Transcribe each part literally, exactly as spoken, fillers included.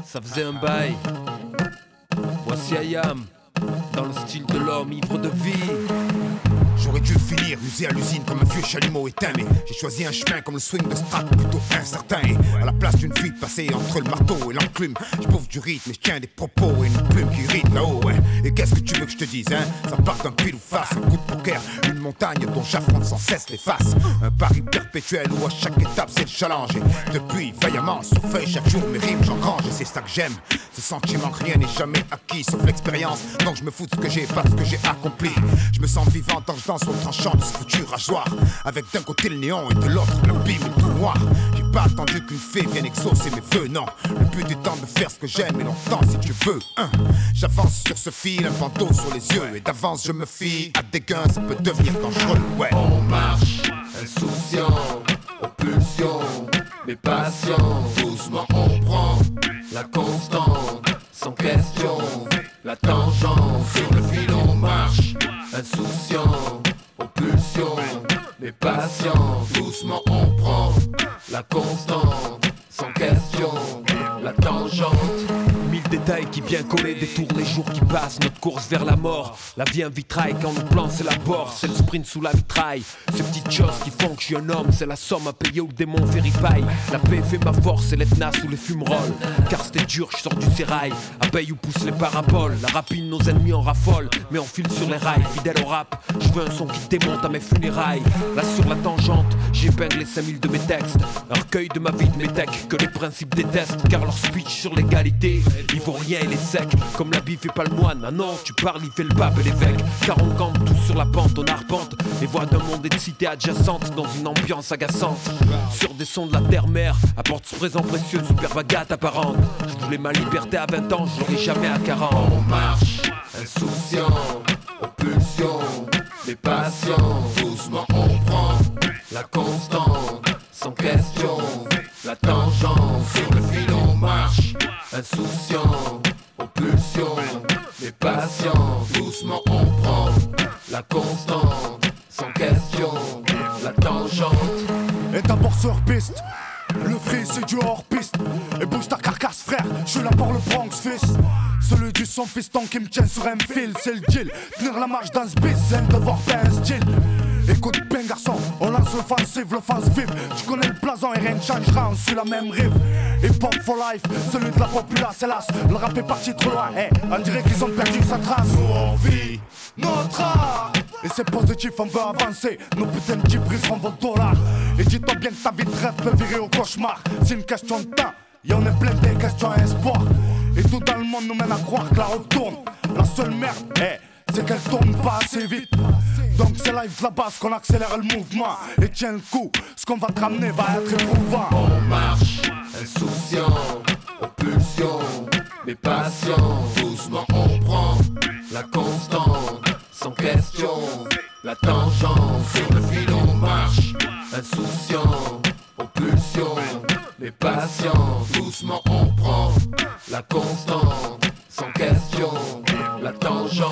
ça faisait un bail. Voici Ayam, dans le style de l'homme ivre de vie. J'aurais dû finir usé à l'usine comme un vieux chalumeau éteint, mais j'ai choisi un chemin comme le swing de Strat, plutôt incertain. Et à la place d'une vie passée entre le marteau et l'enclume, je bouffe du rythme et je tiens des propos et une plume qui rite là-haut, ouais. Et qu'est-ce que tu veux que je te dise, hein? Ça part d'un pile ou face, un coup de poker, une montagne dont j'affronte sans cesse les faces. Un pari perpétuel où à chaque étape c'est le challenge. Et depuis, vaillamment, sur feuille, chaque jour mes rimes j'engrange. Et c'est ça que j'aime, ce sentiment que rien n'est jamais acquis, sauf l'expérience. Donc je me fous de ce que j'ai, pas de ce que j'ai accompli. Je me sens vivant tant que je danse sur le tranchant de ce foutu rasoir, avec d'un côté le néon et de l'autre le bim et tout noir. J'ai pas attendu qu'une fée vienne exaucer mes vœux, non. Le but étant de faire ce que j'aime et longtemps si tu veux, hein. J'avance sur ce fil, un bandeau sur les yeux, et d'avance je me fie à des gains, ça peut devenir dangereux, ouais. On marche, insouciant, aux pulsions, mais patient. Doucement on prend la constante, sans question, la tangente. Sur le fil on marche, insouciant, aux pulsions, mais patient. Doucement on prend la constante, sans question, la tangente. Mille détails qui bien collés, détournent les jours qui passent, notre course vers la mort. La vie un vitrail quand nos plans s'élaborent, c'est le sprint sous la mitraille. Ces petites choses qui font que je suis un homme, c'est la somme à payer où le démon fait ripaille. La paix fait ma force et l'Etna sous les fumerolles. Car c'était dur, je sors du sérail, abeille où poussent les paraboles. La rapine, nos ennemis en raffolent, mais on file sur les rails. Fidèle au rap, je veux un son qui démonte à mes funérailles. Là sur la tangente, j'épingle les cinq mille de mes textes. Un recueil de ma vie, de mes techs, que les principes détestent. Car leur speech sur l'égalité, il vaut rien, il est sec, comme la bif et pas le moine. Ah non, tu parles, il fait le pape et l'évêque. Car on campe tous sur la pente, on arpente les voies d'un monde et de cités adjacentes, dans une ambiance agaçante. Sur des sons de la terre-mère, apporte ce présent précieux, super baguette apparente. Je voulais ma liberté à vingt ans, je l'aurai jamais à quarante. On marche, insouciant, aux pulsions, mais patient. Doucement on prend la constante, sans question, la tangente. Sur le fil on marche, insouciant, aux pulsions, mais patient. Doucement on prend la constante, sans question, la tangente. Et d'abord sur piste, le free c'est du hors piste. Et bouge ta carcasse frère, je suis là pour le Bronx fils. Celui du son fiston qui me tient sur un fil, c'est le deal. Tenir la marche dans ce bis, c'est un devoir, pas un style. Écoute bien garçon, on lance l'offensive, l'offensive. Tu connais le blason et rien ne changera, on suit la même rive. Hip hop for life, celui de la populace, hélas. Le rap est parti trop loin, hey, on dirait qu'ils ont perdu sa trace. Nous on vit notre art, et c'est positif, on veut avancer. Nos putains de brises seront vos dollars. Et dis-toi bien que ta vie de rêve peut virer au cauchemar. C'est une question de temps, et on est plein des questions à espoir. Et tout dans le monde nous mène à croire que la route tourne. La seule merde, hey, c'est qu'elle tourne pas assez vite. Donc c'est live de la base qu'on accélère le mouvement. Et tiens le coup, ce qu'on va te ramener va être éprouvant. On marche, insouciant, aux pulsions, mais patient. Doucement on prend la constante, sans question, la tangente. Sur le fil on marche, insouciant, aux pulsions, mais patient. Doucement on prend la constante, sans question, la tangente.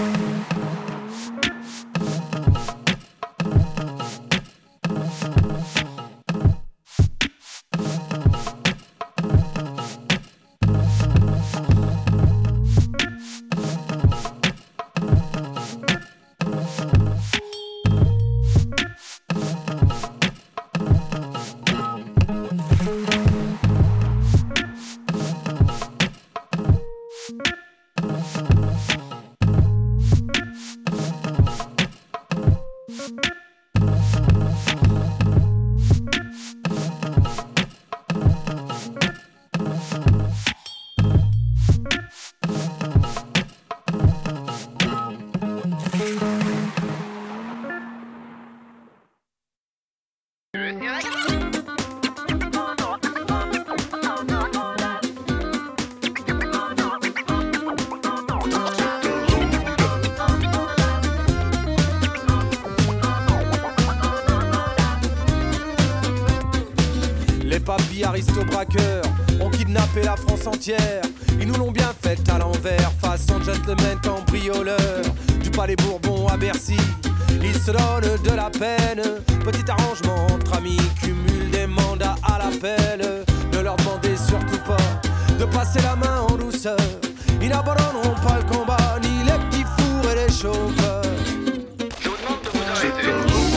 Aristo-braqueurs ont kidnappé la France entière. Ils nous l'ont bien fait à l'envers, façon gentleman cambrioleur. Du palais Bourbon à Bercy, ils se donnent de la peine. Petit arrangement entre amis, cumul des mandats à l'appel. Ne leur demandez surtout pas de passer la main en douceur. Ils n'abandonneront pas le combat, ni les petits fours et les chauffeurs. Je vous demande de vous arrêter.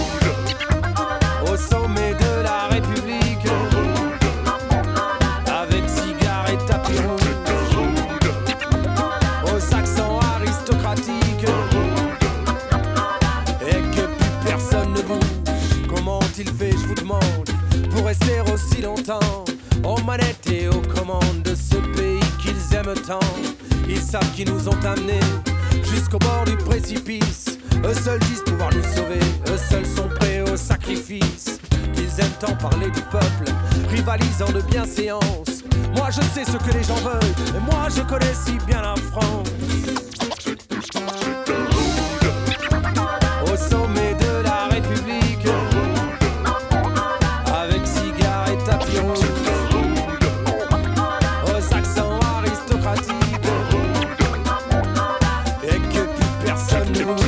Au sommet de la République, avec cigares et tapis rouge, aux accents aristocratiques, et que plus personne ne bouge. Comment ont-ils fait, je vous demande, pour rester aussi longtemps aux manettes et aux commandes de ce pays qu'ils aiment tant? Ils savent qu'ils nous ont amenés jusqu'au bord du précipice. Eux seuls disent pouvoir nous sauver, eux seuls sont prêts au sacrifice. Qu'ils aiment tant parler du peuple, rivalisant de bienséance. Moi je sais ce que les gens veulent, et moi je connais si bien la France. Au sommet de la République, avec cigares et tapis rouges, aux accents aristocratiques, et que plus personne ne bouge.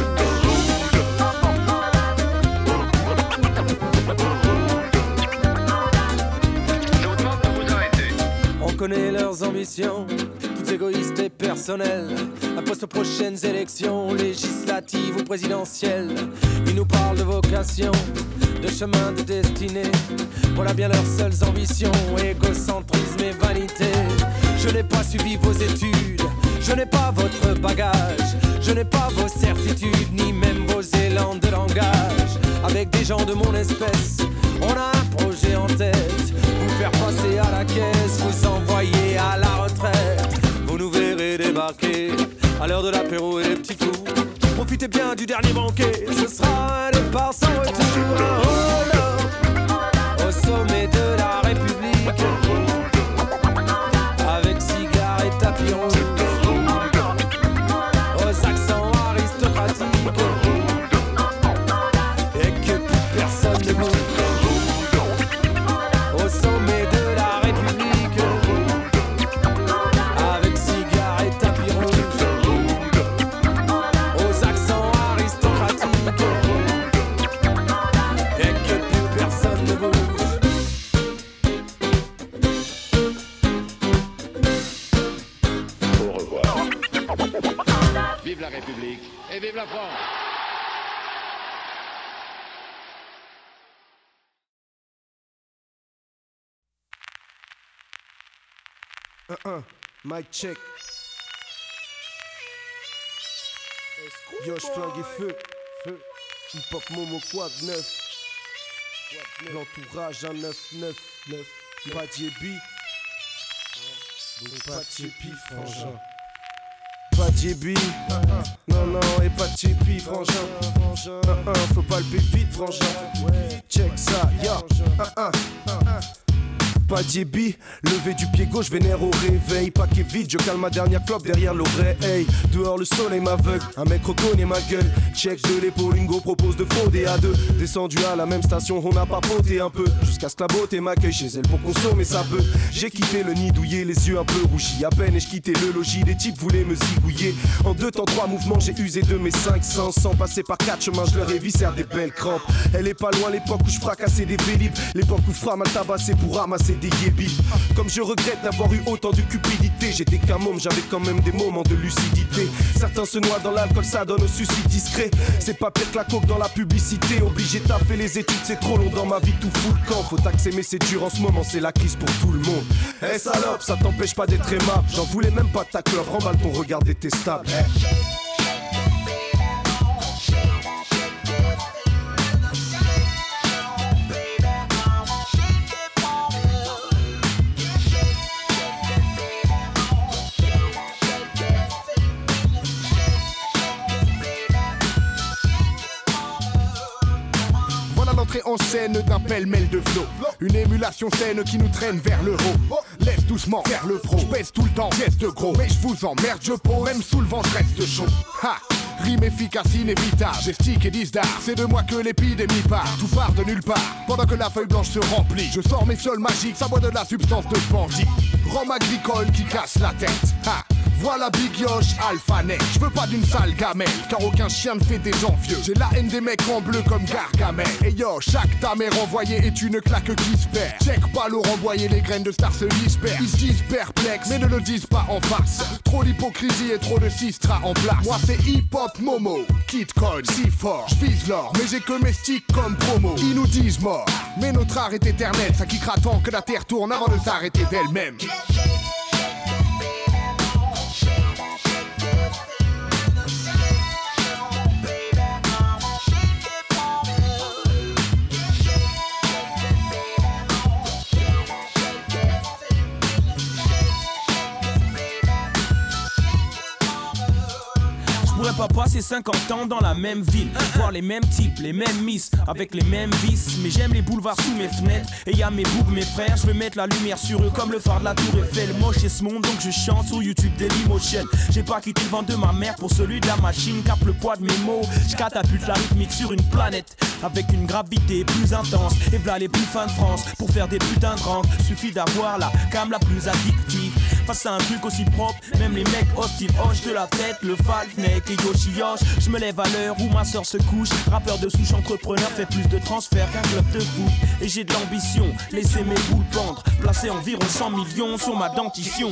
Je vous demande de vous arrêter. On connaît leurs ambitions, toutes égoïstes et personnelles. Un poste aux prochaines élections, législatives ou présidentielles. Ils nous parlent de vocation, de chemin, de destinée. Voilà bien leurs seules ambitions, égocentrisme et vanité. Je n'ai pas suivi vos études, je n'ai pas votre bagage, je n'ai pas vos certitudes, ni même vos élans de langage. Avec des gens de mon espèce, on a un projet en tête. Vous faire passer à la caisse, vous envoyer à la retraite. Vous nous verrez débarquer à l'heure de l'apéro et des petits fous. Profitez bien du dernier banquet, ce sera un départ sans retour. Un hold-up au sommet de la République, avec cigares et tapis rouges, aux accents aristocratiques, et que plus personne ne bouge. Au sommet de la République, avec cigares et tapis rouges, aux accents aristocratiques, et que plus personne ne bouge. Au revoir. Vive la République et vive la France. Un, un, mic check. Yo, j'flingue et feu, feu. Hip-hop Momo Quad neuf. L'entourage un neuf neuf neuf. Pas de J B. Donc pas de J P, frangin. Pas de J B. Non, non, et pas de J P, frangin. Un, un, faut pas le péter vite, frangin. Check ça, yo. Un, un, un, un. Pas de J B, levé du pied gauche, vénère au réveil. Paquet vide, je calme ma dernière clope derrière l'oreille. Dehors le soleil m'aveugle, un mec reconnaît ma gueule. Check de l'épaule, Ingo propose de frauder à deux. Descendu à la même station, on a papoté un peu. Jusqu'à ce que la beauté m'accueille chez elle pour consommer sa peu. J'ai quitté le nid douillet, les yeux un peu rougis. À peine et je quittais le logis, des types voulaient me zigouiller. En deux temps, trois mouvements, j'ai usé de mes cinq sens. Sans passer par quatre chemins, je leur ai vissé des belles crampes. Elle est pas loin l'époque où je fracassais des vélib. L'époque où Fra m'a tabassé pour ramasser des yébis. Comme je regrette d'avoir eu autant de cupidité. J'étais qu'un môme, j'avais quand même des moments de lucidité. Certains se noient dans l'alcool, ça donne un suicide discret. C'est pas pire que la coke dans la publicité. Obligé de taffer les études, c'est trop long dans ma vie, tout fout le camp. Faut taxer mais c'est dur en ce moment, c'est la crise pour tout le monde. Eh hey, salope, ça t'empêche pas d'être aimable. J'en voulais même pas de ta club, remballe ton regard détestable. Hey. L'entrée en scène d'un pêle-mêle de flow. Une émulation saine qui nous traîne vers le haut. Lève doucement vers le pro. J'pèse tout le temps, pièce de gros. Mais je vous emmerde, je pose. Même sous le vent, je reste chaud. Ha! Rime efficace, inévitable. J'ai stick et dix d'art. C'est de moi que l'épidémie part. Tout part de nulle part. Pendant que la feuille blanche se remplit. Je sors mes fioles magiques, ça boit de la substance de bandit. Rhum agricole qui casse la tête. Ha! Voilà Big Yosh, Alpha Neck. Je veux pas d'une sale gamelle, car aucun chien ne fait des envieux. J'ai la haine des mecs en bleu comme Gargamel. Et yo, chaque ta mère envoyée est une claque qui se perd. Check pas l'eau renvoyé, les graines de star se dispersent. Ils se disent perplexes, mais ne le disent pas en farce. Trop d'hypocrisie et trop de sistra en place. Moi c'est hip-hop Momo, Kid Code, si fort. J'vise l'or, mais j'ai que mes sticks comme promo. Ils nous disent mort, mais notre art est éternel. Ça kickera tant que la terre tourne avant de s'arrêter d'elle-même. Pas passer cinquante ans dans la même ville, voir les mêmes types, les mêmes miss, avec les mêmes vices. Mais j'aime les boulevards sous mes fenêtres, et y'a mes boucs, mes frères. Je veux mettre la lumière sur eux comme le phare de la tour Eiffel. Moche est ce monde donc je chante sur YouTube Dailymotion. J'ai pas quitté le vent de ma mère pour celui de la machine. Capte le poids de mes mots, j'catapulte la rythmique sur une planète avec une gravité plus intense. Et v'là les plus fins de France pour faire des putains de rentes. Suffit d'avoir la cam la plus addictive. Face à un truc aussi propre, même les mecs hostiles hochent de la tête, le falkneck et Yoshi Yosh. Je me lève à l'heure où ma soeur se couche. Rappeur de souche, entrepreneur, fait plus de transferts qu'un club de foot. Et j'ai de l'ambition, laissez mes boules pendre. Placer environ cent millions sur ma dentition.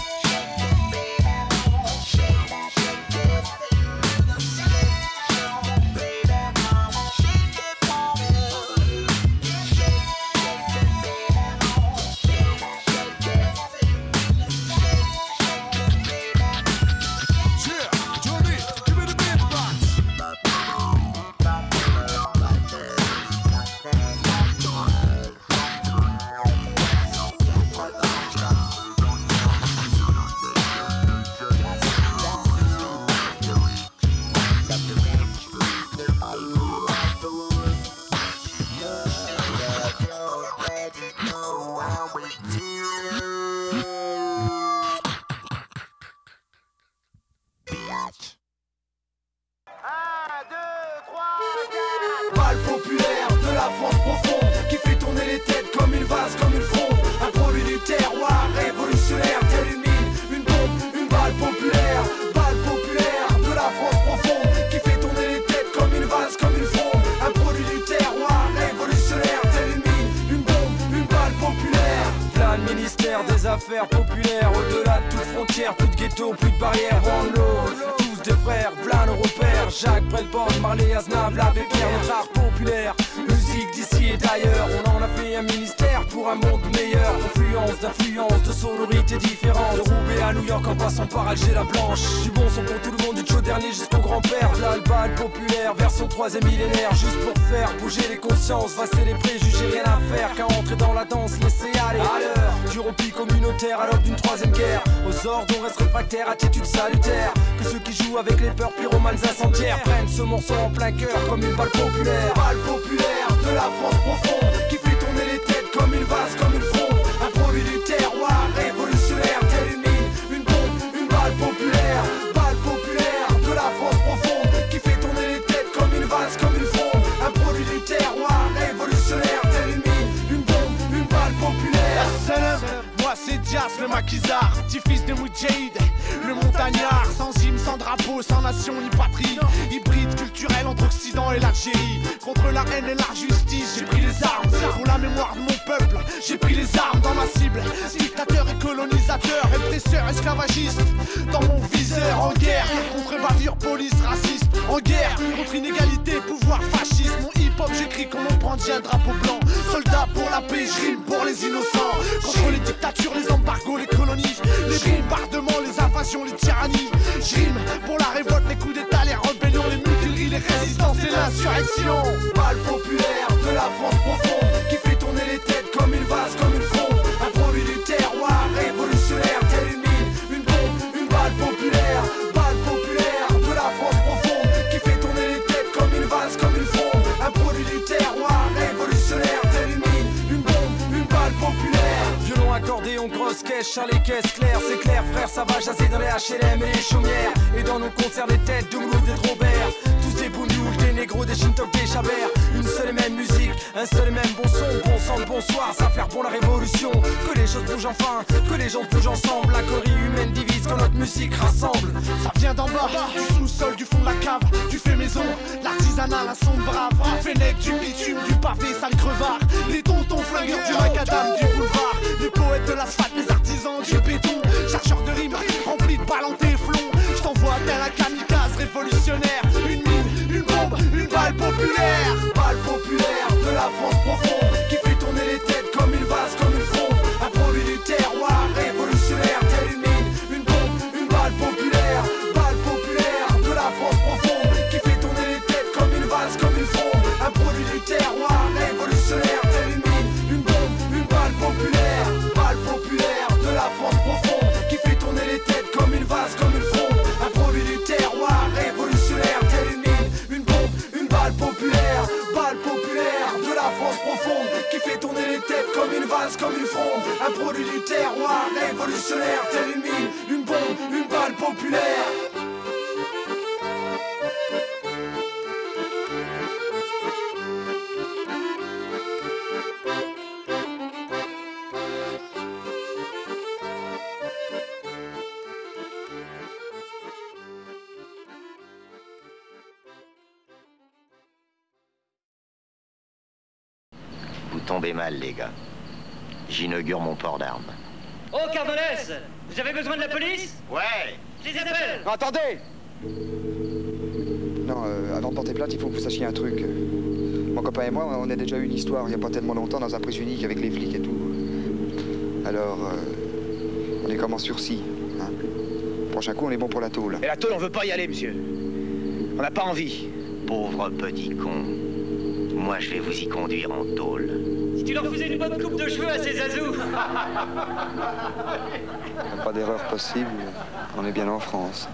Affaires populaires, au-delà de toute frontière, plus de ghetto, plus de barrières, one love, tous des frères, v'là nos repères, Jacques Brelborn, Marley, Aznavour, l'abbé Pierre, notre art populaire, musique d'ici et d'ailleurs, on en a fait un ministère pour un monde meilleur, influence d'influence, de sonorités différentes, de Roubaix à New York en passant par Alger la Blanche, du bon son pour tout le monde, du chaud dernier jusqu'au grand-père, v'là le bal populaire, vers son troisième millénaire, juste pour faire bouger les consciences, vasser les préjugés, rien à faire, qu'à entrer dans la danse, laisser aller, à l'heure, du repli communautaire à l'aube d'une troisième guerre, aux ordres on reste réfractaire, attitude salutaire, que ceux qui jouent avec les peurs pyromanes incendiaires prennent ce morceau en plein cœur comme une balle populaire, balle populaire de la France profonde, qui fait tourner les têtes comme une vase, comme une fronde, un produit du terroir, révolutionnaire, telle une mine, une bombe, une balle populaire, balle populaire de la France profonde, qui fait tourner les têtes comme une vase, comme une fronde, un produit du terroir, révolutionnaire, telle une mine, une bombe, une balle populaire. Salam, moi c'est Dias le maquisard, petit-fils de Moudjahid, le montagnard, sans hymne, sans drapeau, sans nation ni patrie, hybride culturel entre Occident et l'Algérie, contre la haine et l'injustice, j'ai pris les armes, pour la mémoire de mon peuple, j'ai pris les armes dans ma cible, dictateur et colonisateur, répresseur, esclavagiste, dans mon viseur, en guerre, contre bavure, police, raciste, en guerre, contre inégalité, pouvoir fasciste, mon hip-hop j'écris comme on brandit un drapeau blanc, soldat pour la paix, je rime pour les innocents, contre les dictatures, les embargos, les colonies, les bombardements, les invasions, les tyrannies, je rime pour la révolte, les coups d'état, les rébellions, les mutineries, les résistances et l'insurrection, balle populaire de la France profonde, qui fait tourner les têtes comme une vase, comme une fronde, un produit du terroir, révolutionnaire, telle une mine, une bombe, une balle populaire, balle populaire de la France profonde, qui fait tourner les têtes comme une vase, comme une fronde, un produit du terroir, révolutionnaire, telle une mine, une bombe, une balle populaire. Violon, accordéon, grosse caisse, char les caisses claires, c'est clair frère, ça va jaser dans les H L M et les chaumières, et dans nos concerts des têtes de Mouloud et de Robert, tous des bougnoux, des négros, des chintok, des chabers. Une seule et même musique, un seul et même bon son. Bon sang, bonsoir, ça faire pour la révolution. Que les choses bougent enfin, que les gens bougent ensemble. La corie humaine divise quand notre musique rassemble. Ça vient d'en bas, du sous-sol, du fond de la cave, du fait maison, l'artisanat, la sonde brave. Fennec, du bitume, du pavé, sale crevard. Les tontons flingueurs du macadam, du boulevard. Les poètes de l'asphalte, les artisans du béton. Chercheurs de rimes, remplis de balles en téflon. Je t'envoie tel un kamikaze révolutionnaire. Une mine, une bombe, une balle populaire. Balle populaire de la France profonde, qui fait tourner les têtes comme une vase, comme une fronde. Un produit du terroir révolutionnaire, telle une mine, une bombe, une balle populaire. Balle populaire de la France profonde, qui fait tourner les têtes comme une vase, comme une fronde. Un produit du terroir révolutionnaire, telle une mine, une bombe, une balle populaire. Balle populaire de la France profonde, qui fait tourner les têtes comme une vase, comme une fronde. Un produit du terroir révolutionnaire, telle une mine, une bombe, une balle populaire. Balle populaire de la France profonde, qui fait tourner les têtes comme une vase, comme une fronde. Un produit du terroir révolutionnaire, telle une mine, une bombe, une balle populaire. Vous tombez mal, les gars. J'inaugure mon port d'armes. Oh, Cardonès, vous avez besoin de la police? Ouais. Je les appelle. Attendez. Non, euh, avant de porter plainte, il faut que vous sachiez un truc. Mon copain et moi, on a déjà eu une histoire il n'y a pas tellement longtemps dans un prise unique avec les flics et tout. Alors, euh, on est comme en sursis. Hein. Prochain coup, on est bon pour la tôle. Et la tôle, on veut pas y aller, monsieur. On n'a pas envie. Pauvre petit con. Moi, je vais vous y conduire en tôle. Si tu leur faisais une bonne coupe de cheveux à ces azous. Pas d'erreur possible. On est bien en France.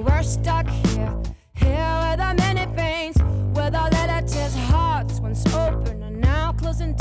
we're stuck here.